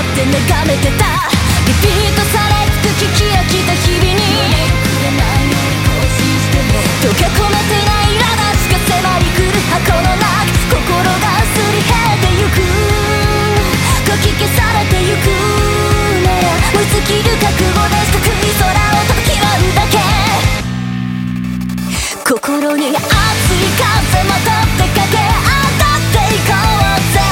って眺めてたリピートされ